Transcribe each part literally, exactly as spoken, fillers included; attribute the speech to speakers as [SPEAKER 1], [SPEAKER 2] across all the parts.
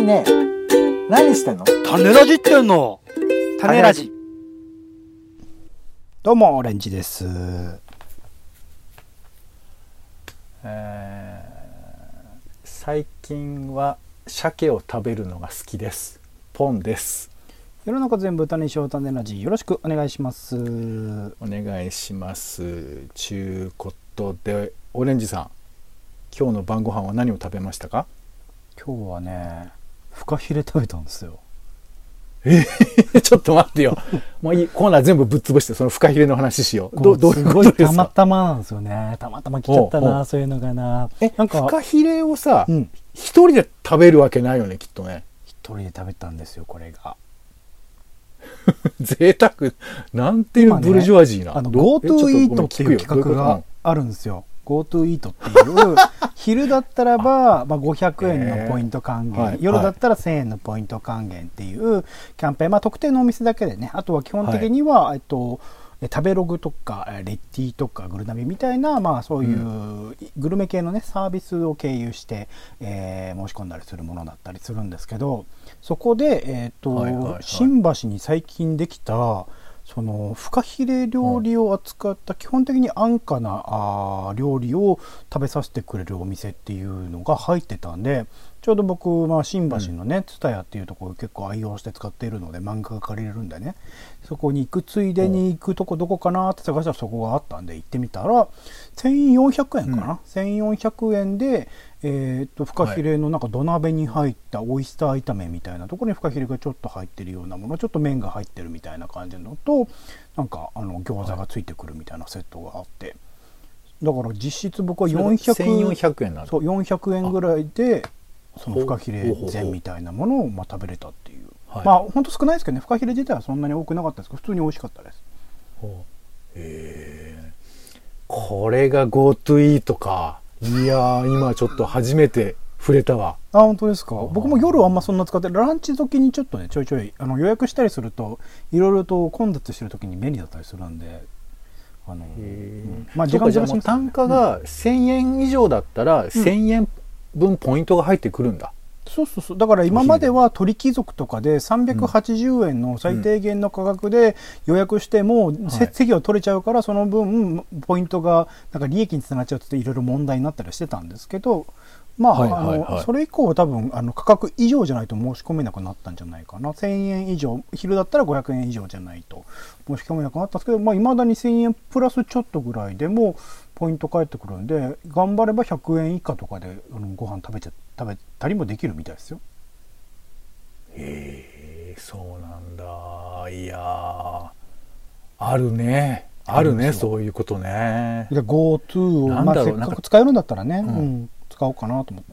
[SPEAKER 1] えねえ、何してんの？
[SPEAKER 2] 種ラジってんの。種ラジ。
[SPEAKER 3] どうもオレンジです。
[SPEAKER 1] えー、最近は鮭を食べるのが好きです。ポンです。
[SPEAKER 3] 世の中全部種にしよう種ラジ、よろしくお願いします。
[SPEAKER 1] お願いします。ちゅうことで、オレンジさん、今日の晩ご飯は何を食べましたか？
[SPEAKER 3] 今日はね、フカヒレ食べたんですよ。
[SPEAKER 1] えー、ちょっと待ってよ。もういい、コーナー全部ぶっ潰してそのフカヒレの話しよう。どう、どういうことですか？
[SPEAKER 3] すごいたまたまなんですよね。たまたま来ちゃったな、
[SPEAKER 1] おうおう、
[SPEAKER 3] そういうのがな。
[SPEAKER 1] え、
[SPEAKER 3] なんか
[SPEAKER 1] フカヒレをさ、
[SPEAKER 3] うん、
[SPEAKER 1] 一人で食べるわけないよね、きっとね。
[SPEAKER 3] 一人で食べたんですよ、これが。
[SPEAKER 1] 贅沢、なんていうブルジョワジーな。
[SPEAKER 3] あの
[SPEAKER 1] ど
[SPEAKER 3] GoTo
[SPEAKER 1] え
[SPEAKER 3] Eat っていう企画があるんですよ。GoTo Eat っていう昼だったらば、まあ、ごひゃくえんのポイント還元、
[SPEAKER 1] えーはい、
[SPEAKER 3] 夜だったらせんえんのポイント還元っていうキャンペーン、まあ、特定のお店だけでね、あとは基本的には、はい、えっと食べログとかレッティとかグルナビみたいな、まあ、そういうグルメ系のねサービスを経由して、えー、申し込んだりするものだったりするんですけど、そこで、えーとはいはいはい、新橋に最近できたそのフカヒレ料理を扱った基本的に安価なあ料理を食べさせてくれるお店っていうのが入ってたんで、ちょうど僕、まあ、新橋のねTSUTAYAっていうところを結構愛用して使っているので漫画が借りれるんでね、そこに行くついでに行くとこどこかなって探したらそこがあったんで行ってみたらせんよんひゃくえんかな、うん、せんよんひゃくえんで、えー、っとフカヒレのなんか土鍋に入ったオイスター炒めみたいなところにフカヒレがちょっと入ってるようなもの、ちょっと麺が入ってるみたいな感じのと、なんかあの餃子がついてくるみたいなセットがあって、だから実質僕はよんひゃく、
[SPEAKER 1] せんよんひゃくえんなんだ。
[SPEAKER 3] そうよんひゃくえんぐらいでそのフカヒレ膳みたいなものをまあ食べれたっていう、はい、まあ本当少ないですけどね、フカヒレ自体はそんなに多くなかったですけど普通に美味しかったです。
[SPEAKER 1] へー、これが GoTo Eat か。いやー、今ちょっと初めて触れたわ。
[SPEAKER 3] あ、本当ですか。僕も夜はあんまそんな使って、ランチ時にちょっとねちょいちょいあの予約したりするといろいろと混雑してる時に便利だったりするんで、あの、うん、まあ時間ずらしますね。
[SPEAKER 1] 単価がせんえん以上だったら、うん、せんえん分ポイントが入ってくるんだ。
[SPEAKER 3] そうそうそう。だから今までは鳥貴族とかでさんびゃくはちじゅうえんの最低限の価格で予約しても、うん、席を取れちゃうから、その分ポイントがなんか利益につながっちゃうっていろいろ問題になったりしてたんですけど、まあ、はいはいはい、あのそれ以降は多分あの価格以上じゃないと申し込めなくなったんじゃないかな。せんえん以上、昼だったらごひゃくえん以上じゃないと申し込めなくなったんですけど、まあ、未だにせんえんプラスちょっとぐらいでもポイント返ってくるんで、頑張ればひゃくえん以下とかであのご飯食べちゃ食べたりもできるみたいですよ。
[SPEAKER 1] へえ、そうなんだ。いやー、あるね。あるね、そういうことね。
[SPEAKER 3] GoTo を、まあ、せっかく使えるんだったらね、うんうん、使おうかなと思って。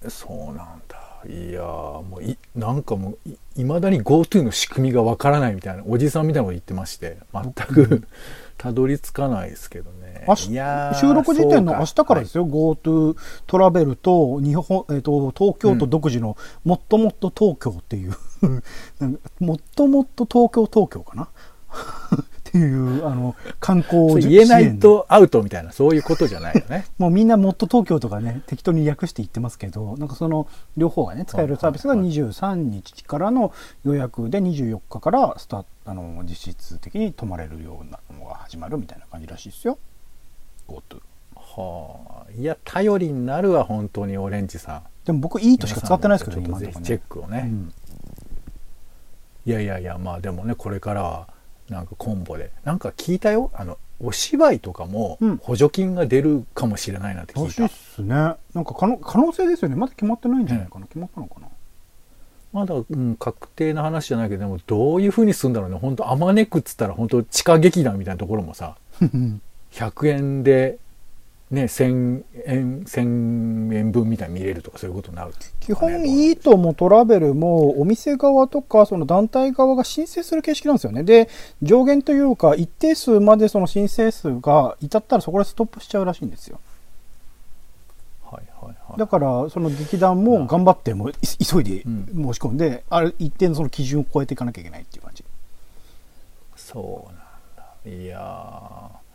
[SPEAKER 1] そうなんだ。いやー、もういなんかもう い, いまだに GoTo の仕組みがわからないみたいなおじさんみたいなこと言ってまして、全くたどり着かないですけどね。
[SPEAKER 3] いや収録時点の明日からですよ、はい、GoTo トラベルと日本、えー、と東京都独自のもっともっと東京っていう、うん、もっともっと東京東京かなっていうあの観光
[SPEAKER 1] 言えないとアウトみたいな、そういうことじゃないよね。
[SPEAKER 3] もうみんなもっと東京とかね適当に訳して言ってますけど、なんかその両方がね使えるサービスがにじゅうさんにちからの予約でにじゅうよっかからスタート、あの実質的に泊まれるようなのが始まるみたいな感じらしいですよ。GoTo。
[SPEAKER 1] はあ、いや頼りになるわ本当にオレンジさん。
[SPEAKER 3] でも僕いいとしか使ってないですけど、
[SPEAKER 1] 今のところね、ぜひチェックをね、うん、いやいやいや、まあでもねこれからはなんかコンボでなんか聞いたよ、あのお芝居とかも補助金が出るかもしれないなって聞いた。
[SPEAKER 3] らしいっすね。なんか可能、可能性ですよね。まだ決まってないんじゃないかな、うん、決まったのかな。
[SPEAKER 1] まだ、うん、確定な話じゃないけど、でもどういう風にするんだろうね。本当あまねくっつったら本当地下劇団みたいなところもさひゃくえんでね、せんえん、せんえんぶんみたいに見れるとかそういうことになる。
[SPEAKER 3] 基本イートもトラベルもお店側とかその団体側が申請する形式なんですよね。で、上限というか一定数までその申請数が至ったらそこでストップしちゃうらしいんですよ。
[SPEAKER 1] はいはいはい。
[SPEAKER 3] だからその劇団も頑張っても急いで申し込んで、うん、ある一定のその基準を超えていかなきゃいけないっていう感じ。
[SPEAKER 1] そうなんだ。いやー。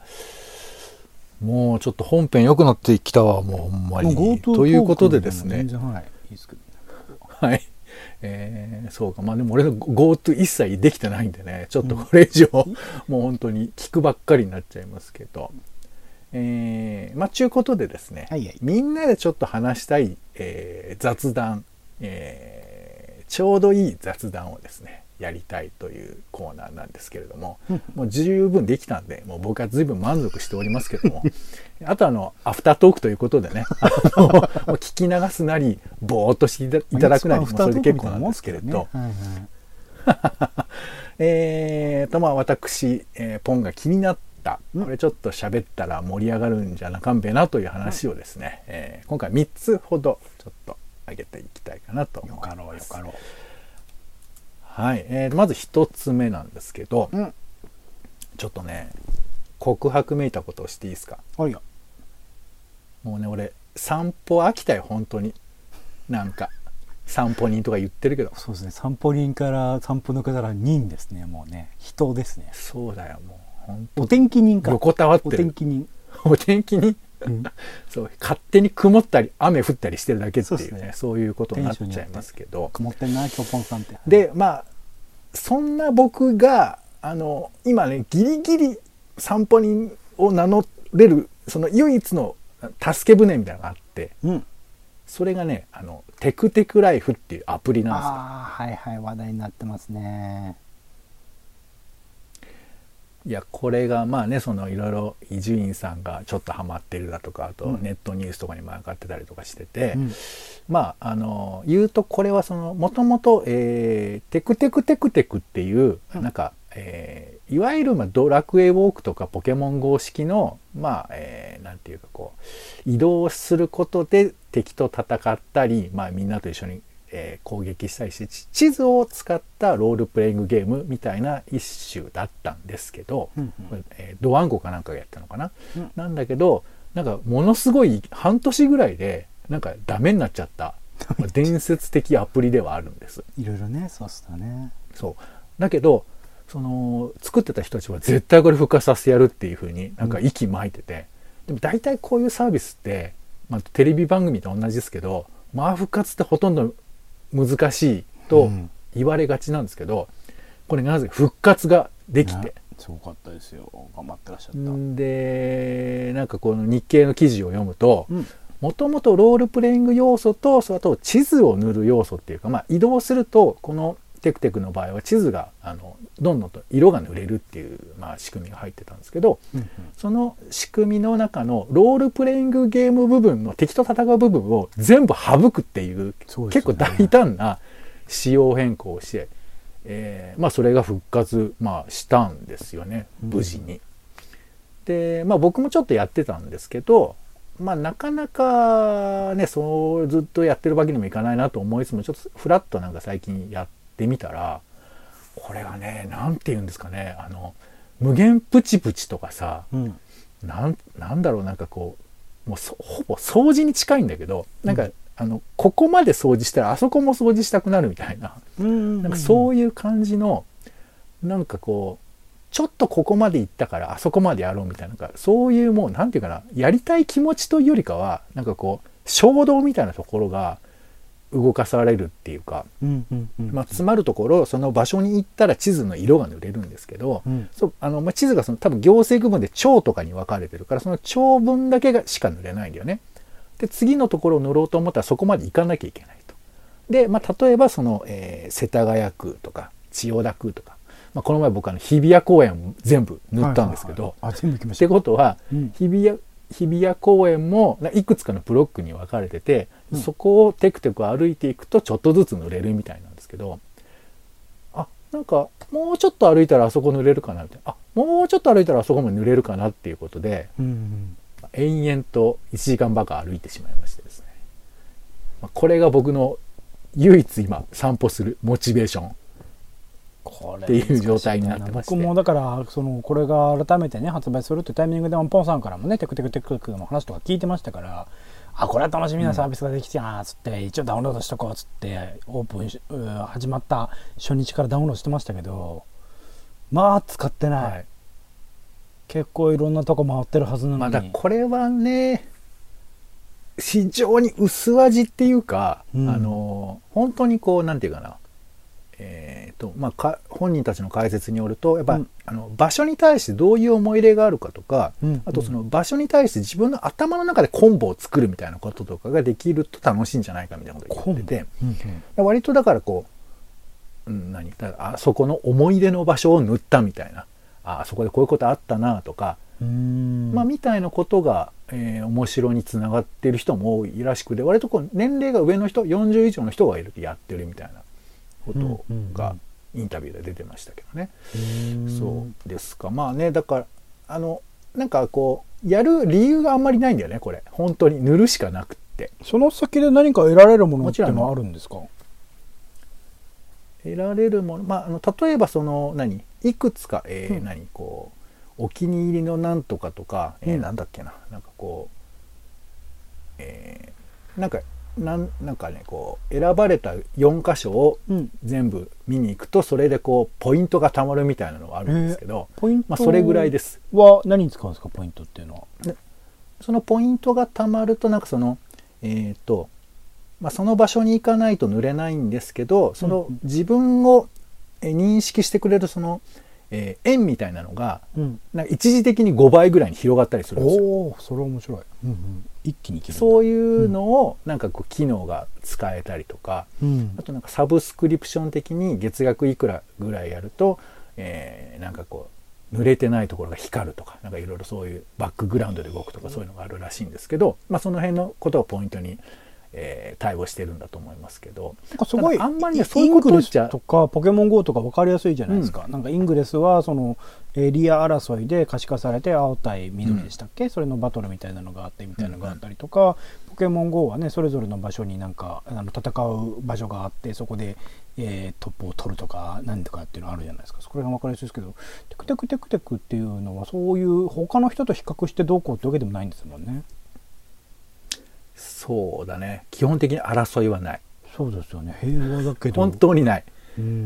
[SPEAKER 1] もうちょっと本編良くなってきたわ、もうほんまに。ということでですね、
[SPEAKER 3] はい、いいですけどね、
[SPEAKER 1] はい。えー、そうか。まあでも俺の GoTo 一切できてないんでね、ちょっとこれ以上、うん、もう本当に聞くばっかりになっちゃいますけど。えー、まあちゅうことでですね、はいはい、みんなでちょっと話したい、えー、雑談、えー、ちょうどいい雑談をですね、やりたいというコーナーなんですけれども、うん、もう十分できたんで、もう僕は随分満足しておりますけども、あとあの、アフタートークということでね、あのもう聞き流すなり、ぼーっとしていただくなり、もうそれで結構なんですけれど、えーと、まあ私、えー、ポンが気になった、これちょっと喋ったら盛り上がるんじゃなかんべなという話をですね、うんえー、今回みっつほどちょっと上げていきたいかなと思います。よかろうよかろう。はい、えー、まず一つ目なんですけど、うん、ちょっとね告白めいたことをしていいですか。
[SPEAKER 3] はいよ。
[SPEAKER 1] もうね俺散歩飽きたよ本当に。なんか散歩人とか言ってるけど、
[SPEAKER 3] そうですね、散歩人から散歩の方から人ですね。もうね人ですね。
[SPEAKER 1] そうだよもう本当。
[SPEAKER 3] お天気人か。
[SPEAKER 1] 横たわってる。
[SPEAKER 3] お天気人。
[SPEAKER 1] お天気人。うん、そう勝手に曇ったり雨降ったりしてるだけっていうね、そうですね、そういうことになっちゃいますけど、
[SPEAKER 3] 曇ってんな今日ポンさんって。
[SPEAKER 1] でまあそんな僕があの今ねギリギリ散歩人を名乗れるその唯一の助け舟みたいなのがあって、うん、それがねあのテクテクライフっていうアプリなんですよ。
[SPEAKER 3] ああはいはい話題になってますね。
[SPEAKER 1] いやこれがまあねそのいろいろ伊集院さんがちょっとハマってるだとかあとネットニュースとかにも上がってたりとかしてて、うん、まああの言うとこれはそのもともとテクテクテクテクっていうなんか、えー、いわゆるまあドラクエウォークとかポケモン ゴー 式のまあ、えー、なんていうかこう移動することで敵と戦ったり、まあ、みんなと一緒にえー、攻撃したりして地図を使ったロールプレイングゲームみたいな一種だったんですけど、うんうんえー、ドワンゴかなんかがやったのかな、うん、なんだけどなんかものすごい半年ぐらいでなんかダメになっちゃった伝説的アプリではあるんです。
[SPEAKER 3] いろいろねそうっすね。
[SPEAKER 1] そうだけどその作ってた人たちは絶対これ復活させてやるっていう風になんか息巻いてて、うん、でも大体こういうサービスって、まあ、テレビ番組と同じですけどまあ復活ってほとんど難しいと言われがちなんですけど、うん、これなぜ復活ができて、
[SPEAKER 3] すごかったですよ。頑張ってらっしゃった。
[SPEAKER 1] でなんかこの日経の記事を読むともともとロールプレイング要素とそれと地図を塗る要素っていうか、まあ、移動するとこのテクテクの場合は地図があのどんどんと色が塗れるっていう、まあ、仕組みが入ってたんですけど、うんうん、その仕組みの中のロールプレイングゲーム部分の敵と戦う部分を全部省くっていう、ね、結構大胆な仕様変更をして、えーまあ、それが復活、まあ、したんですよね無事に。うん、で、まあ、僕もちょっとやってたんですけど、まあ、なかなかねそうずっとやってるわけにもいかないなと思いつつもちょっとフラッとなんか最近やってで見たらこれがねなんて言うんですかねあの無限プチプチとかさ、うん、なん、なんだろうなんかこうもうほぼ掃除に近いんだけどなんか、うん、あのここまで掃除したらあそこも掃除したくなるみたいな、うんうんうん、なんかそういう感じのなんかこうちょっとここまで行ったからあそこまでやろうみたいな、なんかそういうもうなんていうかなやりたい気持ちというよりかはなんかこう衝動みたいなところが動かされるっていうか、うんうんうんまあ、つまるところその場所に行ったら地図の色が塗れるんですけど、うん、そうあのまあ、地図がその多分行政区分で町とかに分かれてるからその町分だけがしか塗れないんだよね。で次のところを塗ろうと思ったらそこまで行かなきゃいけないと。で、まあ、例えばその、えー、世田谷区とか千代田区とか、まあ、この前僕あの日比谷公園全部塗ったんですけど、
[SPEAKER 3] はいはいはい、あ全部行きました。
[SPEAKER 1] ってことは、うん、日比谷日比谷公園もいくつかのブロックに分かれてて、うん、そこをテクテク歩いていくとちょっとずつ塗れるみたいなんですけど、あなんかもうちょっと歩いたらあそこ塗れるかなみたいな、あもうちょっと歩いたらあそこも塗れるかなっていうことで、うんうん、延々といちじかんばか歩いてしまいましてですね、まあ、これが僕の唯一今散歩するモチベーションっていう状態になってまして、
[SPEAKER 3] 僕もだからそのこれが改めてね発売するってタイミングでポンさんからもねテクテクテクテクの話とか聞いてましたから、あこれは楽しみなサービスができてなっつって、うん、一応ダウンロードしとこうっつってオープンし始まった初日からダウンロードしてましたけど、まあ使ってない、はい、結構いろんなとこ回ってるはずなのに、
[SPEAKER 1] まだこれはね非常に薄味っていうか、
[SPEAKER 3] うん、
[SPEAKER 1] あの本当にこうなんていうかな、えーとまあ、か本人たちの解説によるとやっぱ、うん、あの場所に対してどういう思い入れがあるかとか、うん、あとその場所に対して自分の頭の中でコンボを作るみたいなこととかができると楽しいんじゃないかみたいなことを言ってて、うんうん、割とだからこう、うん、何だからあそこの思い出の場所を塗ったみたいな、あそこでこういうことあったなとか、
[SPEAKER 3] うーん、
[SPEAKER 1] まあ、みたいなことが、えー、面白につながっている人も多いらしくて、割とこう年齢が上の人よんじゅう以上の人がいるやってるみたいなことがインタビューで出てましたけどね。うんうんうん、そうですか。まあね、だからあのなんかこうやる理由があんまりないんだよね、これ。本当に塗るしかなくって。
[SPEAKER 3] その先で何か得られるものっていうのはあるんですか？
[SPEAKER 1] 得られるもの、まあ、あの例えばその何いくつか、えーうん、何こうお気に入りのなんとかとか、えーうん、なんだっけな、なんかこう、えー、なんかなんなんかねこう選ばれたよん箇所を全部見に行くと、それでこうポイントがたまるみたいなのがあるんですけど、
[SPEAKER 3] ポイント
[SPEAKER 1] まあ、それぐらいです。
[SPEAKER 3] は何に使うんですか、ポイントっていうのは。
[SPEAKER 1] そのポイントがたまるとなんかそのえっとまあ、その場所に行かないと塗れないんですけど、その自分を認識してくれるその、えー、円みたいなのが、うん、なんか一時的にごばいぐらいに広がったりするんですよ。
[SPEAKER 3] おー、それ面白い。うんうん、一気にいける。
[SPEAKER 1] そういうのをなんかこう機能が使えたりとか、うん、あとなんかサブスクリプション的に月額いくらぐらいやると、えー、なんかこう濡れてないところが光るとか、なんかいろいろそういうバックグラウンドで動くとかそういうのがあるらしいんですけど、まあ、その辺のことをポイントにえー、対応してるんだと思いますけど、
[SPEAKER 3] なんかすごい
[SPEAKER 1] あんまりねそういうことじゃ
[SPEAKER 3] とかポケモン ゴー とか分かりやすいじゃないですか、うん、なんかイングレスはそのエリア争いで可視化されて青対緑でしたっけ、うん、それのバトルみたいなのがあってみたいなのがあったりとか、うん、ポケモン ゴー はねそれぞれの場所になんかあの戦う場所があってそこで、えー、トップを取るとか何とかっていうのあるじゃないですか。それが分かりやすいですけど、テクテクテクテクっていうのはそういう他の人と比較してどうこうってわけでもないんですもんね。
[SPEAKER 1] そうだね、基本的に争いはない。
[SPEAKER 3] そうですよね、平和だけど
[SPEAKER 1] 本当にない。
[SPEAKER 3] うんうん、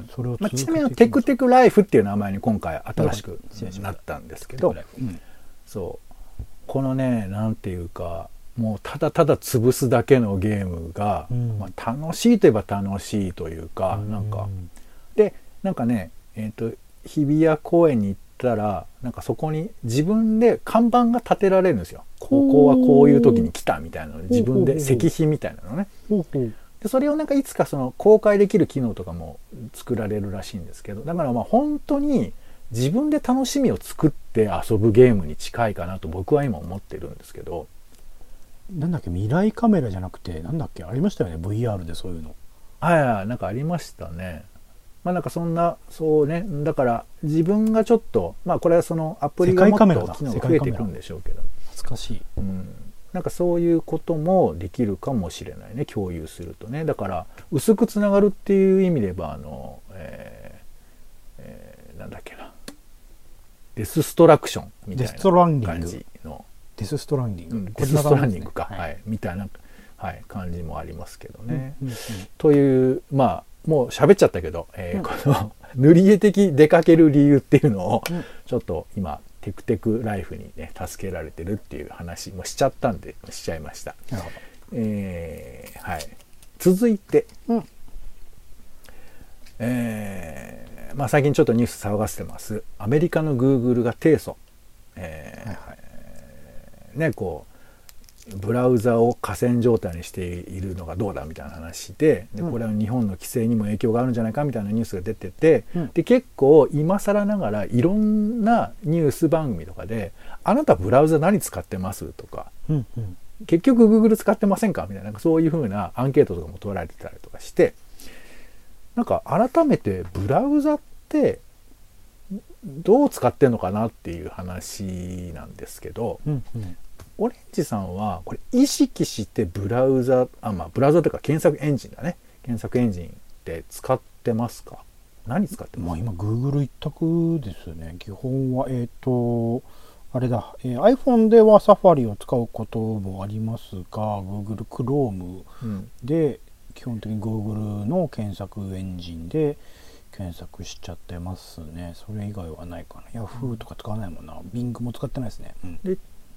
[SPEAKER 3] それを
[SPEAKER 1] まあ、ちなみにテクテクライフっていう名前に今回新しくなったんですけど、うん、そうこのねなんていうかもうただただ潰すだけのゲームが、うんまあ、楽しいといえば楽しいというか、うん、なんかでなんかねえっと日比谷公園に行ったらなんかそこに自分で看板が立てられるんですよ。ここはこういう時に来たみたいなの自分で石碑みたいなのね。でそれをなんかいつかその公開できる機能とかも作られるらしいんですけど、だからまあ本当に自分で楽しみを作って遊ぶゲームに近いかなと僕は今思ってるんですけど。
[SPEAKER 3] なんだっけ、未来カメラじゃなくてなんだっけありましたよね、 ブイアール でそういうの。
[SPEAKER 1] はいはい、なんかありましたね。まあなんかそんなそうね、だから自分がちょっとまあこれはそのアプリがもっと機能が増えていくんでしょうけど、
[SPEAKER 3] 懐かしい、
[SPEAKER 1] うん、なんかそういうこともできるかもしれないね、共有するとね。だから薄くつながるっていう意味で言えばあの、えーえー、なんだっけな、デスストラクションみたいな感じの
[SPEAKER 3] デスストランディング、うん、
[SPEAKER 1] デスストランディングか、はいはい、みたいな、はい、感じもありますけどね、
[SPEAKER 3] うんうんうん、
[SPEAKER 1] というまあもう喋っちゃったけど、えーうん、この塗り絵的出かける理由っていうのをちょっと今テクテクライフにね助けられてるっていう話もしちゃったんでしちゃいました。
[SPEAKER 3] なるほど。
[SPEAKER 1] えー、はい。続いて、
[SPEAKER 3] うん、
[SPEAKER 1] えー、まあ最近ちょっとニュース騒がせてます。アメリカの Google が提訴、えーはいはい、ねこうブラウザを寡占状態にしているのがどうだみたいな話で、でこれは日本の規制にも影響があるんじゃないかみたいなニュースが出てて、うん、で結構今更ながらいろんなニュース番組とかであなたブラウザ何使ってますとか、
[SPEAKER 3] うんうん、
[SPEAKER 1] 結局 Google 使ってませんかみたい な, なんかそういう風なアンケートとかも取られてたりとかして、なんか改めてブラウザってどう使ってんのかなっていう話なんですけど、
[SPEAKER 3] うんうん
[SPEAKER 1] オレンジさんはこれ意識してブラウザあまあブラウザというか検索エンジンだね検索エンジンって使ってますか？何使ってますか？
[SPEAKER 3] まあ今 Google 一択ですね。基本はえっとあれだ、えー、iPhone では Safari を使うこともありますが Google Chrome で基本的に Google の検索エンジンで検索しちゃってますね。それ以外はないかな。Yahoo とか使わないもんな。Bing も使ってないですね。うん、
[SPEAKER 1] で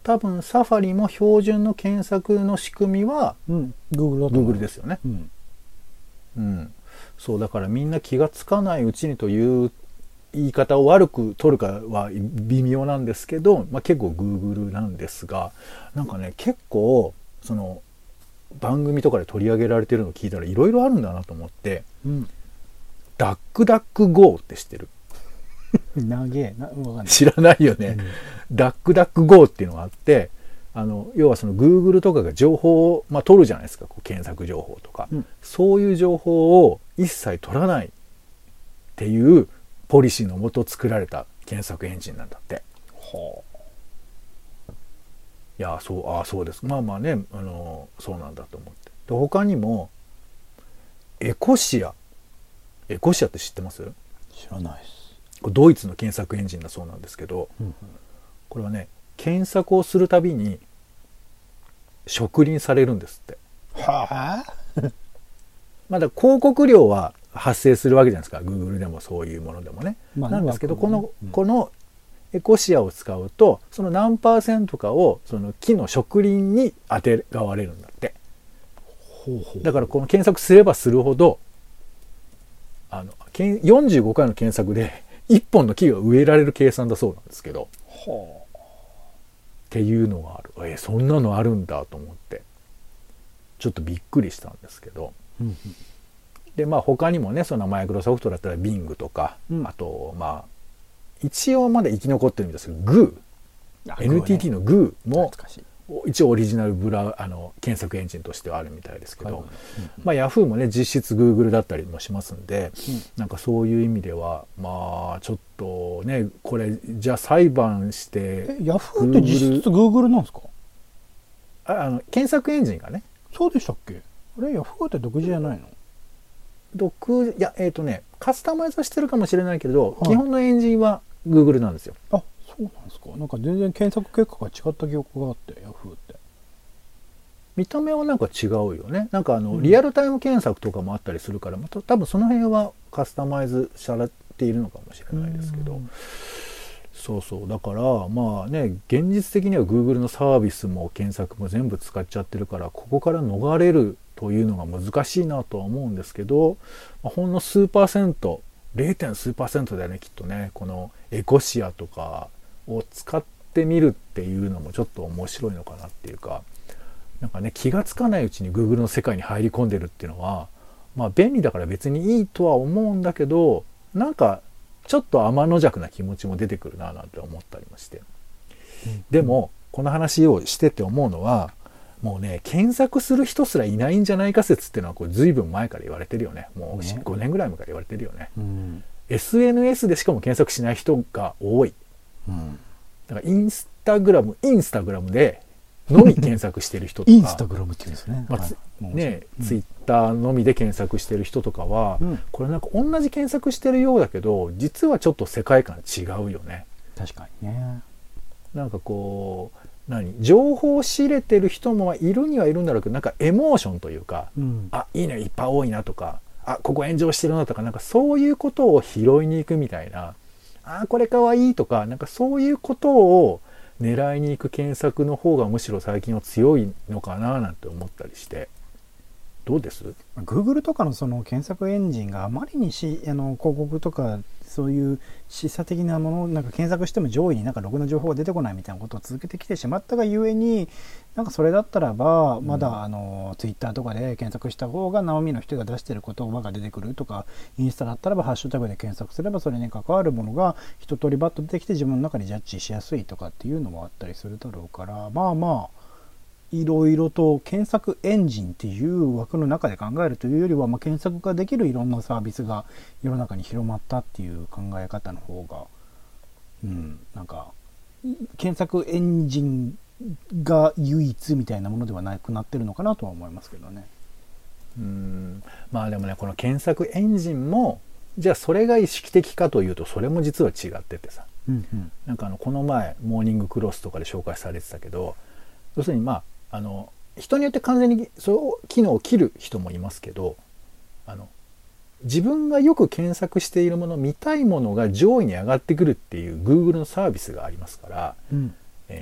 [SPEAKER 1] 多分サファリも標準の検索の仕組みは、
[SPEAKER 3] うん、Google だと思う。
[SPEAKER 1] Google ですよね。
[SPEAKER 3] うん、
[SPEAKER 1] うん、そうだからみんな気がつかないうちにという言い方を悪く取るかは微妙なんですけど、まあ、結構 Google なんですが、なんかね結構その番組とかで取り上げられてるのを聞いたらいろいろあるんだなと思って、
[SPEAKER 3] うん、
[SPEAKER 1] ダックダック ゴー って知ってる？
[SPEAKER 3] 長えな、わかんない。
[SPEAKER 1] 知らないよね、うん、ダックダック ゴー っていうのがあって、あの要はその Google とかが情報を、まあ、取るじゃないですか、こう検索情報とか、うん、そういう情報を一切取らないっていうポリシーのもと作られた検索エンジンなんだって。はあ、いやそうあそうです。まあまあね、あのそうなんだと思って。で他にもエコシアエコシアって知ってます？
[SPEAKER 3] 知らないです。
[SPEAKER 1] これドイツの検索エンジンだそうなんですけど、うんうん、これはね検索をするたびに植林されるんですって。
[SPEAKER 3] はあ
[SPEAKER 1] まだ広告料は発生するわけじゃないですか、 Google でもそういうものでもね、まあ、なんですけど、この、うん、このエコシアを使うとその何パーセントかをその木の植林にあてがわれるんだって。ほうほう。だからこの検索すればするほどあのよんじゅうごかいの検索でいっぽんの木が植えられる計算だそうなんですけど、はあ、っていうのがある。えそんなのあるんだと思ってちょっとびっくりしたんですけど、うんうん、でまあ他にもね、そのマイクロソフトだったら Bing とか、うん、あとまあ一応まだ生き残ってるんですけど グー、 エヌティーティー の グー も一応オリジナルブラあの検索エンジンとしてはあるみたいですけど、はい、うんうん、まあ Yahoo もね実質 Google だったりもしますんで、うん、なんかそういう意味ではまあちょっとねこれじゃあ裁判して、
[SPEAKER 3] え Yahoo って実質 Google なんですか？
[SPEAKER 1] ああの検索エンジンがね。
[SPEAKER 3] そうでしたっけ？あれ Yahoo って独自じゃないの？
[SPEAKER 1] 独いやえっ、ー、とねカスタマイズはしてるかもしれないけど、はい、基本のエンジンは Google なんですよ。
[SPEAKER 3] あ、そうなんですか。なんか全然検索結果が違った記憶があって、Yahoo って。
[SPEAKER 1] 見た目はなんか違うよね。なんかあの、うん、リアルタイム検索とかもあったりするから、また多分その辺はカスタマイズされているのかもしれないですけど、そうそう。だからまあね、現実的には Google のサービスも検索も全部使っちゃってるから、ここから逃れるというのが難しいなとは思うんですけど、まあ、ほんの数パーセント、ゼロ. 点数パーセントだよねきっとね、このエコシアとかを使ってみるっていうのもちょっと面白いのかなっていうか、なんかね気がつかないうちに Google の世界に入り込んでるっていうのはまあ便利だから別にいいとは思うんだけど、なんかちょっと天の弱な気持ちも出てくるななんて思ったりもして、うん、でもこの話をしてて思うのは、もうね検索する人すらいないんじゃないか説っていうのはこれ随分前から言われてるよね。もうごねんぐらい前から言われてるよね、うん、エスエヌエス でしかも検索しない人が多い、うん、だからインスタグラムインスタグラムでのみ検索してる人とか
[SPEAKER 3] インスタグラムって言うんですね、
[SPEAKER 1] まあはい、ね、うん、ツイッターのみで検索してる人とかは、うん、これなんか同じ検索してるようだけど実はちょっと世界観違うよね。
[SPEAKER 3] 確かにね。
[SPEAKER 1] なんかこう何情報を仕入れてる人もいるにはいるんだろうけど、なんかエモーションというか、うん、あいいねいっぱい多いなとか、あここ炎上してるなとか、なんかそういうことを拾いに行くみたいな、あこれかわいいとか、なんかそういうことを狙いに行く検索の方がむしろ最近は強いのかななんて思ったりして、どうです？
[SPEAKER 3] Google とかのその検索エンジンがあまりにしあの広告とかそういう示唆的なものなんか検索しても上位になんかろくな情報が出てこないみたいなことを続けてきてしまったがゆえに、なんかそれだったらばまだ、うん、あの Twitter とかで検索した方が生身の人が出してる言葉が出てくるとか、インスタだったらばハッシュタグで検索すればそれに関わるものが一通りバッと出てきて自分の中にジャッジしやすいとかっていうのもあったりするだろうから、まあまあいろいろと検索エンジンっていう枠の中で考えるというよりは、まあ、検索ができるいろんなサービスが世の中に広まったっていう考え方の方が、うん、なんか検索エンジンが唯一みたいなものではなくなってるのかなとは思いますけどね。
[SPEAKER 1] うーん、まあでもねこの検索エンジンもじゃあそれが意識的かというとそれも実は違っててさ、うんうん、なんかあのこの前モーニングクロスとかで紹介されてたけど、要するにまああの人によって完全にその機能を切る人もいますけど、あの自分がよく検索しているもの見たいものが上位に上がってくるっていう Google のサービスがありますから、うん、え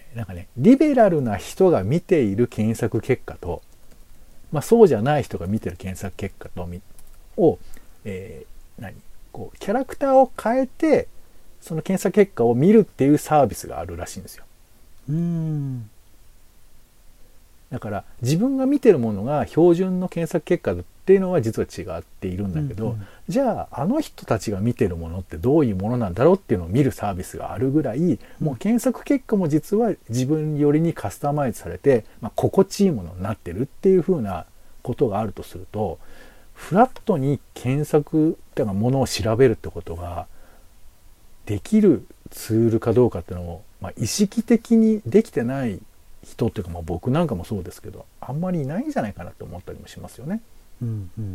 [SPEAKER 1] ー、なんかねリベラルな人が見ている検索結果と、まあ、そうじゃない人が見てる検索結果とを、えー、何こうキャラクターを変えてその検索結果を見るっていうサービスがあるらしいんですよ。
[SPEAKER 3] うーん。
[SPEAKER 1] だから自分が見てるものが標準の検索結果っていうのは実は違っているんだけど、うんうん、じゃああの人たちが見てるものってどういうものなんだろうっていうのを見るサービスがあるぐらい、うん、もう検索結果も実は自分寄りにカスタマイズされて、まあ、心地いいものになってるっていう風なことがあるとすると、フラットに検索っていうかものを調べるってことができるツールかどうかっていうのを、まあ、意識的にできてない人っていうか、まあ、僕なんかもそうですけどあんまりいないんじゃないかなって思ったりもしますよね。
[SPEAKER 3] うんうん、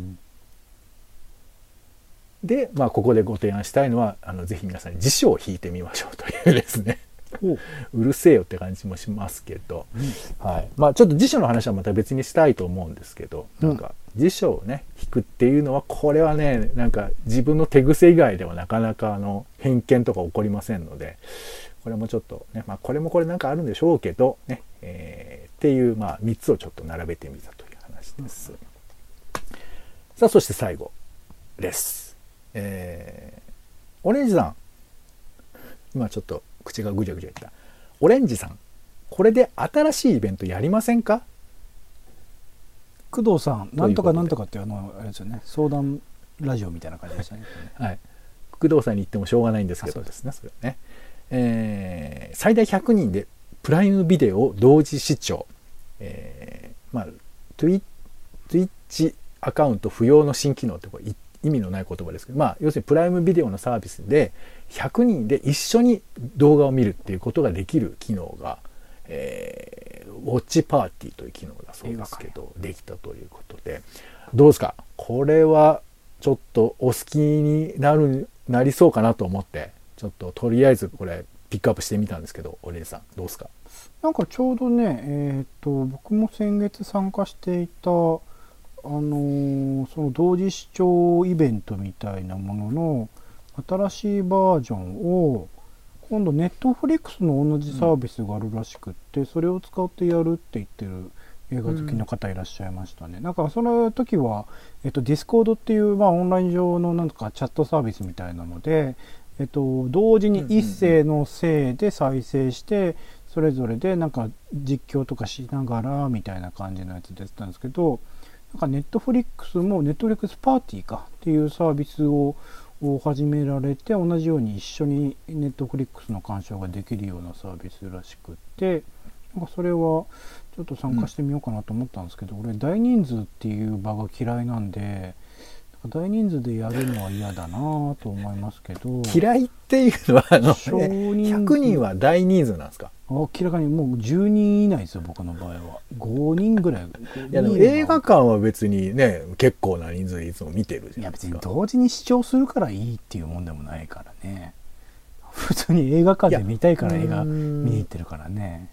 [SPEAKER 1] で、まあ、ここでご提案したいのはあのぜひ皆さんに辞書を引いてみましょうというですねうるせえよって感じもしますけど、うんはいまあ、ちょっと辞書の話はまた別にしたいと思うんですけど、うん、なんか辞書をね引くっていうのはこれはねなんか自分の手癖以外ではなかなかあの偏見とか起こりませんので、これもちょっとね、まあ、これもこれなんかあるんでしょうけどね、えー、っていう、まあ、みっつをちょっと並べてみたという話です。うん、さあそして最後です。えー、オレンジさん、今ちょっと口がぐちゃぐちゃいった。オレンジさん、これで新しいイベントやりませんか？
[SPEAKER 3] 工藤さん、なんとかなんとかっていうのあれですよね。相談ラジオみたいな感じでしたね。
[SPEAKER 1] はい。工藤さんに言ってもしょうがないんですけどですね、それはね。えー、最大ひゃくにんでプライムビデオ同時視聴、えー、まあ Twitch アカウント不要の新機能ってこれ意味のない言葉ですけど、まあ要するにプライムビデオのサービスでひゃくにんで一緒に動画を見るっていうことができる機能が、えー、ウォッチパーティーという機能だそうですけどできたということで、どうですか？これはちょっとお好きになるなりそうかなと思ってちょっととりあえずこれピックアップしてみたんですけど、オレンジさんどうですか？
[SPEAKER 3] なんかちょうどね、えっと僕も先月参加していたあのー、その同時視聴イベントみたいなものの新しいバージョンを今度ネットフリックスの同じサービスがあるらしくって、うん、それを使ってやるって言ってる映画好きの方いらっしゃいましたね。うん、なんかその時は、えっと、ディスコードっていう、まあ、オンライン上のなんとかチャットサービスみたいなので、えっと、同時に一斉のせいで再生してそれぞれでなんか実況とかしながらみたいな感じのやつでやったんですけど、なんかネットフリックスもネットフリックスパーティーかっていうサービスを始められて、同じように一緒にネットフリックスの鑑賞ができるようなサービスらしくって、なんかそれはちょっと参加してみようかなと思ったんですけど、うん、俺大人数っていう場が嫌いなんで大人数でやるのは嫌だなと思いますけど。
[SPEAKER 1] 嫌いっていうのはあの、ね、ひゃくにんは大人数なんですか？
[SPEAKER 3] 明らかにもうじゅうにん以内ですよ、僕の場合は。ごにんぐらい。い
[SPEAKER 1] やでも映画館は別にね結構な人数でいつも見てるじゃないですか。
[SPEAKER 3] いや別に同時に視聴するからいいっていうもんでもないからね。普通に映画館で見たいから映画見に行ってるからね。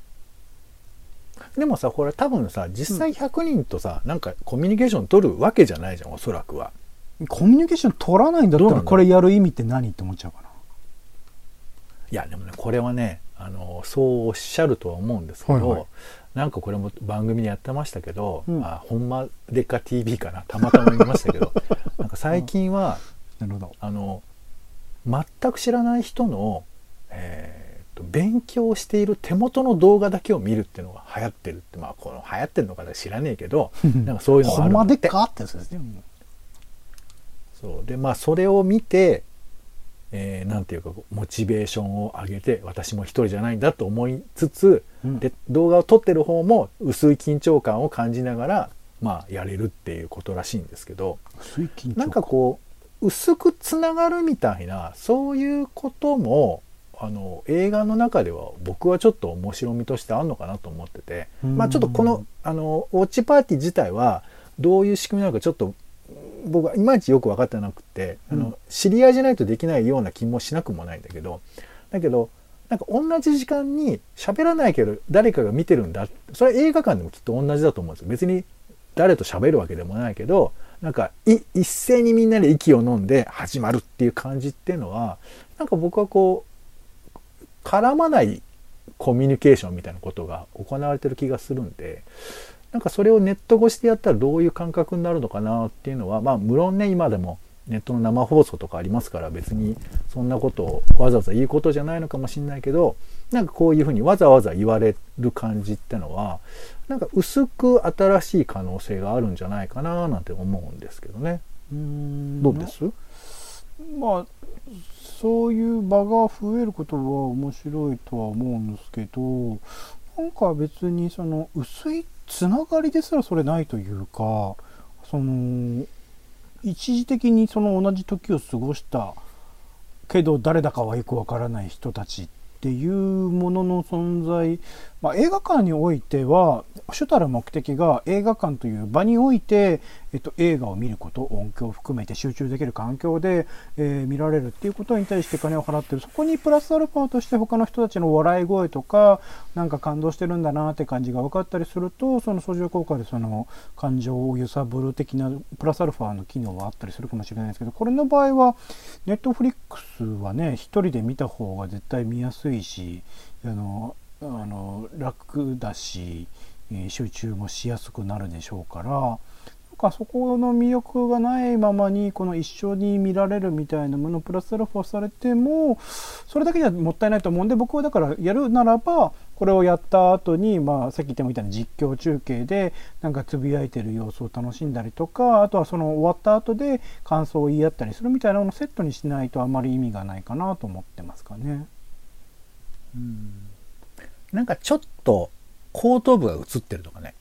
[SPEAKER 1] でもさ、これ多分さ実際ひゃくにんとさ、うん、なんかコミュニケーション取るわけじゃないじゃん、おそらくは。
[SPEAKER 3] コミュニケーション取らないんだったらこれやる意味って何って思っちゃうかな。
[SPEAKER 1] いやでもねこれはねあのそうおっしゃるとは思うんですけど、はいはい、なんかこれも番組でやってましたけど、うん、あほんまでっか ティーブイ かな、たまたま見ましたけどなんか最近は、
[SPEAKER 3] なるほど、
[SPEAKER 1] あの全く知らない人の、えー勉強している手元の動画だけを見るっていうのが流行ってるって、まあこの流行ってるのか知らねえけどなんかそういうのがあるんで。ほんまでっかってやつですね。そうでまあそれを見て、えー、なんていうかモチベーションを上げて私も一人じゃないんだと思いつつ、うん、で動画を撮ってる方も薄い緊張感を感じながらまあやれるっていうことらしいんですけど、
[SPEAKER 3] 薄い緊張感
[SPEAKER 1] なんかこう薄くつながるみたいなそういうこともあの映画の中では僕はちょっと面白みとしてあるのかなと思ってて、まあちょっとこのあのウォッチパーティー自体はどういう仕組みなのかちょっと僕はいまいちよく分かってなくて、うん、あの知り合いじゃないとできないような気もしなくもないんだけど、だけどなんか同じ時間に喋らないけど誰かが見てるんだ、それは映画館でもきっと同じだと思うんですよ。別に誰と喋るわけでもないけど、なんかい一斉にみんなで息を飲んで始まるっていう感じっていうのはなんか僕はこう絡まないコミュニケーションみたいなことが行われてる気がするんで、なんかそれをネット越しでやったらどういう感覚になるのかなっていうのは、まあ無論ね今でもネットの生放送とかありますから、別にそんなことをわざわざ言うことじゃないのかもしれないけど、なんかこういうふうにわざわざ言われる感じってのはなんか薄く新しい可能性があるんじゃないかななんて思うんですけどね。
[SPEAKER 3] うーん
[SPEAKER 1] どうです？
[SPEAKER 3] まあそういう場が増えることは面白いとは思うんですけど、なんか別にその薄いつながりですらそれないというか、その一時的にその同じ時を過ごしたけど誰だかはよくわからない人たちっていうものの存在、まあ、映画館においては主たる目的が映画館という場において、えっと、映画を見ること、音響を含めて集中できる環境で、えー、見られるっていうことに対して金を払ってる。そこにプラスアルファとして他の人たちの笑い声とかなんか感動してるんだなって感じが分かったりすると、その相乗効果でその感情を揺さぶる的なプラスアルファの機能はあったりするかもしれないですけど、これの場合はネットフリックスはね一人で見た方が絶対見やすいし、あのあの楽だし、えー、集中もしやすくなるでしょうから、なんかそこの魅力がないままにこの一緒に見られるみたいなものプラスアルファされてもそれだけじゃもったいないと思うんで、僕はだからやるならばこれをやった後に、まあさっき言ったみたいな実況中継でなんかつぶやいてる様子を楽しんだりとか、あとはその終わった後で感想を言い合ったりするみたいなのをセットにしないとあまり意味がないかなと思ってますかね。
[SPEAKER 1] うん、なんかちょっと後頭部が映ってるとかね。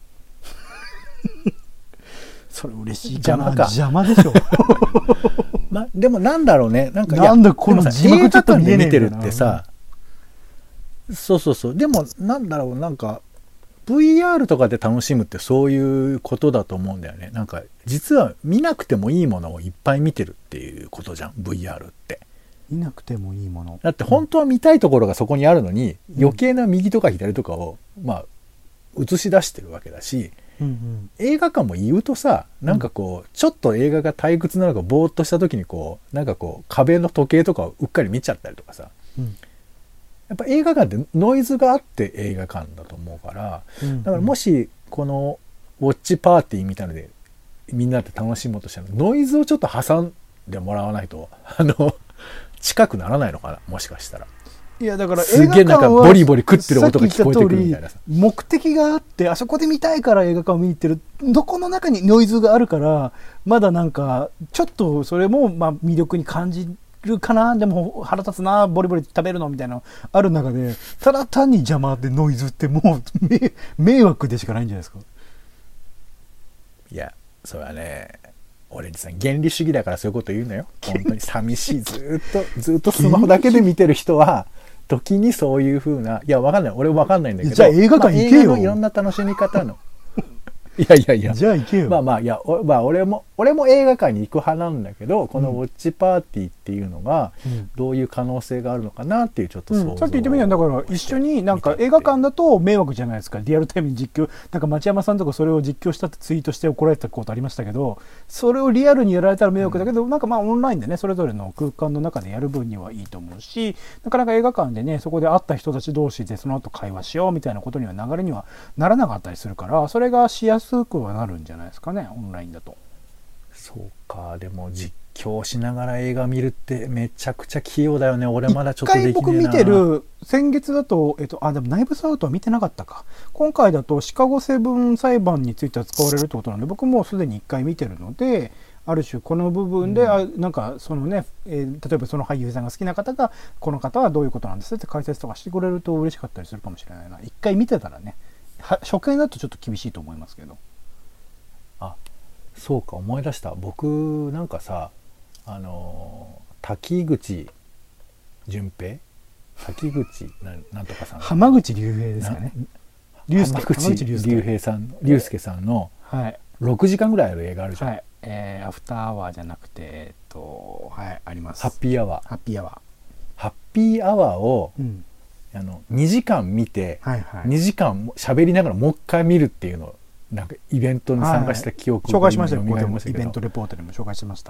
[SPEAKER 3] それ嬉しいかな。
[SPEAKER 1] 邪魔か。
[SPEAKER 3] 邪魔でしょ。
[SPEAKER 1] ま、でもなんだろうね。なんか
[SPEAKER 3] なんだこの字幕ちょっと見えねえ
[SPEAKER 1] 見てるってさ、そうそうそう。でもなんだろう、なんか ブイアール とかで楽しむってそういうことだと思うんだよね。なんか実は見なくてもいいものをいっぱい見てるっていうことじゃん、ブイアール って。
[SPEAKER 3] 見なくてもいいもの。
[SPEAKER 1] だって本当は見たいところがそこにあるのに、うん、余計な右とか左とかをまあ映し出してるわけだし、うんうん、映画館も言うとさ、なんかこうちょっと映画が退屈なのかぼーっとした時にこうなんかこう壁の時計とかをうっかり見ちゃったりとかさ、うん、やっぱ映画館ってノイズがあって映画館だと思うから、うんうん、だからもしこのウォッチパーティーみたいのでみんなで楽しもうとしたらノイズをちょっと挟んでもらわないとあの近くならないのかな、もしかしたら。
[SPEAKER 3] いやだから
[SPEAKER 1] すげえなんかボリボリ食ってる音が聞こえてくるみたいなさ、
[SPEAKER 3] 目的があってあそこで見たいから映画館を見に行ってる、どこの中にノイズがあるからまだなんかちょっとそれもまあ魅力に感じるかな、でも腹立つなボリボリ食べるのみたいなのある中で、ただ単に邪魔でノイズってもう迷惑でしかないんじゃないですか。
[SPEAKER 1] いやそれはね俺さ原理主義だからそういうこと言うのよ。本当に寂しいずっとずっとスマホだけで見てる人は時にそういう風な、いやわかんない、俺わかんないんだけど、
[SPEAKER 3] じゃあ映画館行けよ、まあ、映画の
[SPEAKER 1] いろんな楽しみ方のいやいやいや
[SPEAKER 3] じゃあ行けよ。
[SPEAKER 1] まあまあいや、まあ、俺も俺も映画館に行く派なんだけど、このウォッチパーティーっていうのがどういう可能性があるのかなっていうちょっと想像、
[SPEAKER 3] うん、さっき言ってみただから一緒になんか映画館だと迷惑じゃないですか、リアルタイムに実況、なんか町山さんとかそれを実況したってツイートして怒られたことありましたけど、それをリアルにやられたら迷惑だけど、うん、なんかまあオンラインでねそれぞれの空間の中でやる分にはいいと思うし、なかなか映画館でねそこで会った人たち同士でその後会話しようみたいなことには流れにはならなかったりするから、それがしやすくはなるんじゃないですかね、オンラインだと。
[SPEAKER 1] そうか、でも実況しながら映画見るってめちゃくちゃ器用だよね。俺まだちょっとできねえな。
[SPEAKER 3] 一回僕見てる先月だと、えっと、あでもナイブスアウトは見てなかったか。今回だとシカゴセブン裁判については使われるってことなんで、僕もうすでに一回見てるので、ある種この部分で、うん、あなんかそのね、えー、例えばその俳優さんが好きな方がこの方はどういうことなんですって解説とかしてくれると嬉しかったりするかもしれないな。一回見てたらね、は初見だとちょっと厳しいと思いますけど。
[SPEAKER 1] あ、そうか、思い出した。僕なんかさ、あの滝口純平滝口 な, なんとかさん、
[SPEAKER 3] 浜口竜兵ですかね。
[SPEAKER 1] 浜口竜兵さん、竜介さんのろくじかんぐらいある映画あるじゃん、はい、
[SPEAKER 3] えー、アフターアワーじゃなくて、えっとはいあります。
[SPEAKER 1] ハッピーアワー
[SPEAKER 3] ハッピーアワー
[SPEAKER 1] ハッピーアワーを、うん、あのにじかん見て、はいはい、にじかん喋りながらもう一回見るっていうのをなんかイベントに参加した記憶
[SPEAKER 3] を、はいはい、紹介しましたよ。これもイベントレポートでも紹介しました、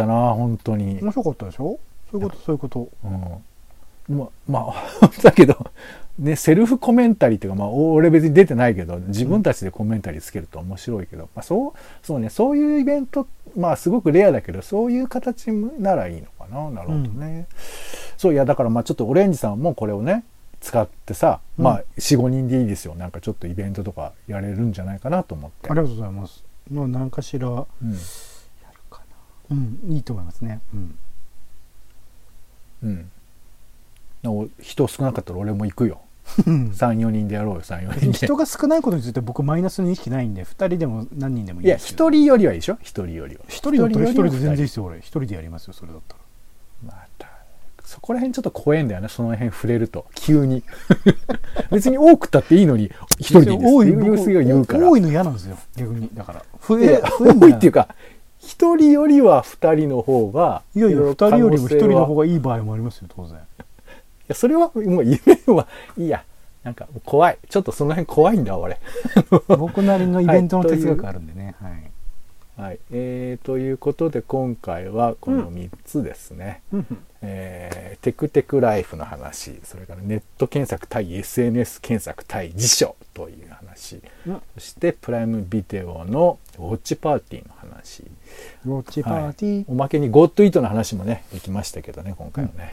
[SPEAKER 1] うん、あれ面白かったな。本当に
[SPEAKER 3] 面白かったでしょ。そういうこと、そういうこと、
[SPEAKER 1] うん、 ままあだけどね、セルフコメンタリーっていうか、まあ俺別に出てないけど自分たちでコメンタリーつけると面白いけど、まあそうそうね、そういうイベント、まあすごくレアだけどそういう形ならいいのかな。なるほどね、うん、そういやだからまあちょっとオレンジさんもこれをね使ってさ、うん、まあ よん,ご 人でいいですよ。なんかちょっとイベントとかやれるんじゃないかなと思って。
[SPEAKER 3] ありがとうございます。まあ何かしら、うん、やるかな。うん、いいと思いますね。うん
[SPEAKER 1] うん人少なかったら俺も行くよ。さん、よにんでやろうよ。さん、よにんで
[SPEAKER 3] 人が少ないことについて僕マイナスの意識ないんで、ふたりでも何人でもいいですよ。
[SPEAKER 1] いやひとりよりはいいでしょ。ひとりよりは
[SPEAKER 3] ひとりだったらひとりで全然いいですよ。俺ひとりでやりますよ。それだったら
[SPEAKER 1] またそこら辺ちょっと怖いんだよね。その辺触れると急に別に多くたっていいのにひとりでいいですっていうすごい言うから。
[SPEAKER 3] 多いの嫌なんですよ逆に。だから
[SPEAKER 1] 増え多いっていうかひとりよりはふたりの方が、
[SPEAKER 3] いやいやふたりよりもひとりの方がいい場合もありますよ当然。
[SPEAKER 1] いやそれはもう夢はいいや。なんか怖い。ちょっとその辺怖いんだ俺。
[SPEAKER 3] 僕なりのイベントの哲学あるんでね。はい。
[SPEAKER 1] はいはい、えー、ということで今回はこのみっつですね。うんえー、テクテクライフの話、それからネット検索対 エスエヌエス 検索対辞書という話、うん、そしてプライムビデオのウォッチパーティーの話。
[SPEAKER 3] ウォッチパーティー、はい、
[SPEAKER 1] おまけに GoToEat の話もねできましたけどね今回はね。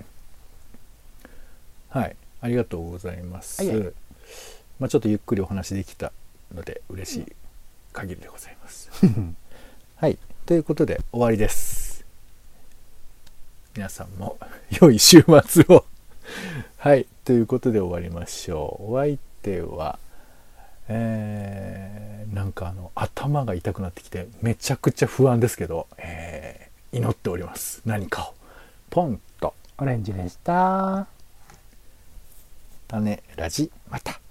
[SPEAKER 1] うん、はい。ありがとうございます。はいはい、まあちょっとゆっくりお話できたので嬉しい限りでございます。はい。ということで終わりです。皆さんも良い週末を。はい。ということで終わりましょう。お相手は、えー、なんかあの頭が痛くなってきてめちゃくちゃ不安ですけど、えー、祈っております。何かを。ポンと。
[SPEAKER 3] オレンジでした。
[SPEAKER 1] 種ラジまた。